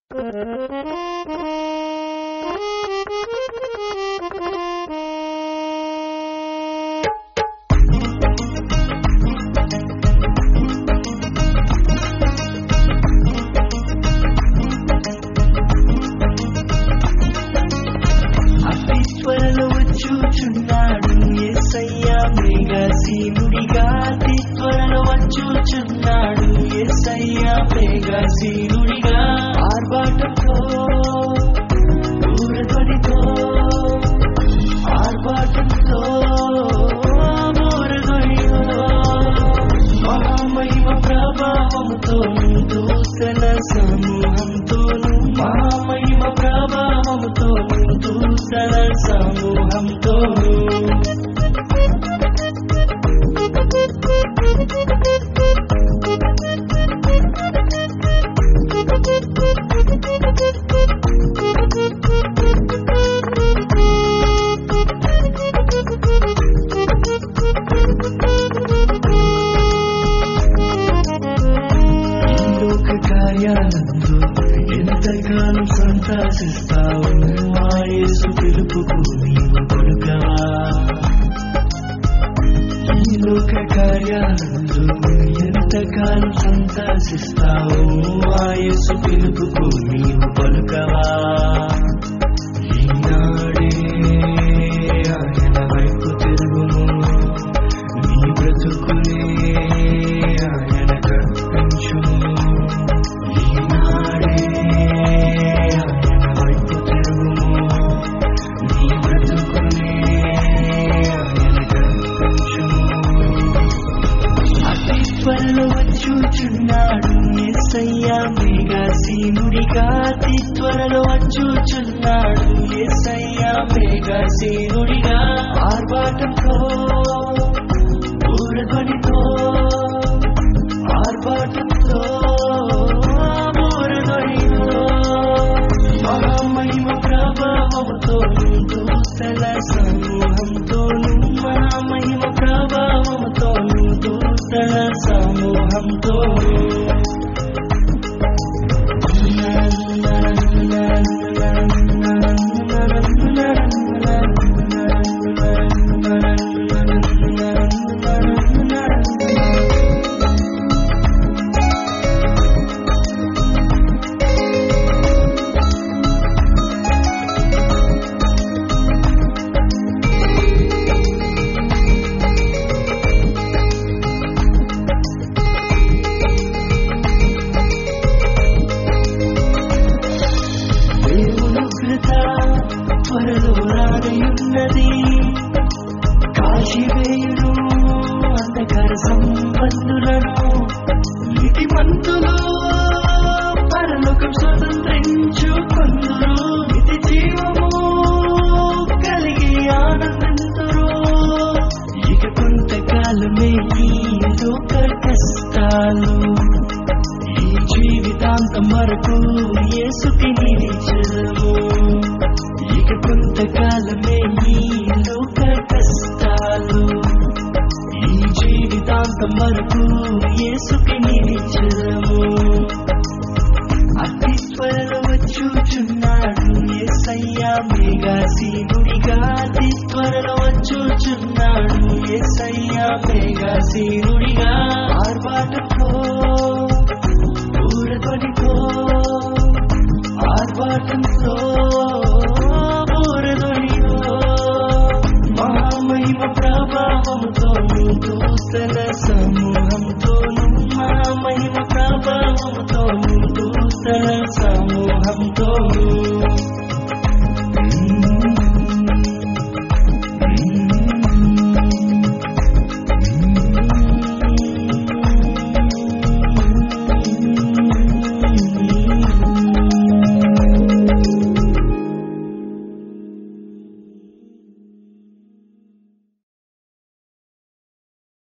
త్వరలో వచ్చుచున్నాడు యేసయ్య మేఘాసీనుడిగా. అతి త్వరలో వచ్చుచున్నాడు యేసయ్య మేఘాసీనుడిగా. ఆర్భాటంతో ఊరధ్వనితో ఆర్భాటంతో ఊరధ్వనితో మహామహిమ ప్రభావముతో దూతల సమూహంతోను మహామహిమ ప్రభావముతో దూతల సమూహంతో కార్యాలందు ఎంతకాలం సంతోషిస్తావు ఆ యేసు పిలుపుకు నీవు పలుకవా. ఈ లోక కార్యాలందు ఎంతకాలం సంతోషిస్తావు ఆ యేసు పిలుపుకు నీవు పలుకవా. ఈనాడే ఆయన వైపు తిరుగుము, నీ బ్రతుకునే ఆయన కర్పించుము. త్వరలో వచ్చుచున్నాడు యేసయ్య మేఘాసీనుడిగా. అతి త్వరలో వచ్చుచున్నాడు యేసయ్య మేఘాసీనుడిగా. ఆర్భాటంతో ఊరధ్వనితో ఆర్భాటంతో ఊరధ్వనితో మహామహిమ ప్రభావముతో దూతల సమూహంతోను మహామహిమ ప్రభావముతో దూతల సమూహంతో త్వరలో రానయున్నది. కాశీవేయును అంధకార సంపన్నులను నీతిమంతులు పరలోకం స్వతంత్రించుకొందురు. నిత్య జీవము కలిగి ఆనందింతురు. ఇక కొంతకాలమే ఈ లోక కష్టాలు, ఈ జీవితాంతం వరకు యేసుకి నిలిచెదము. ఇక కొంతకాలమే ఈ లోక కష్టాలు, ఈ జీవితాంతం వరకు యేసుకి నిలిచెదము.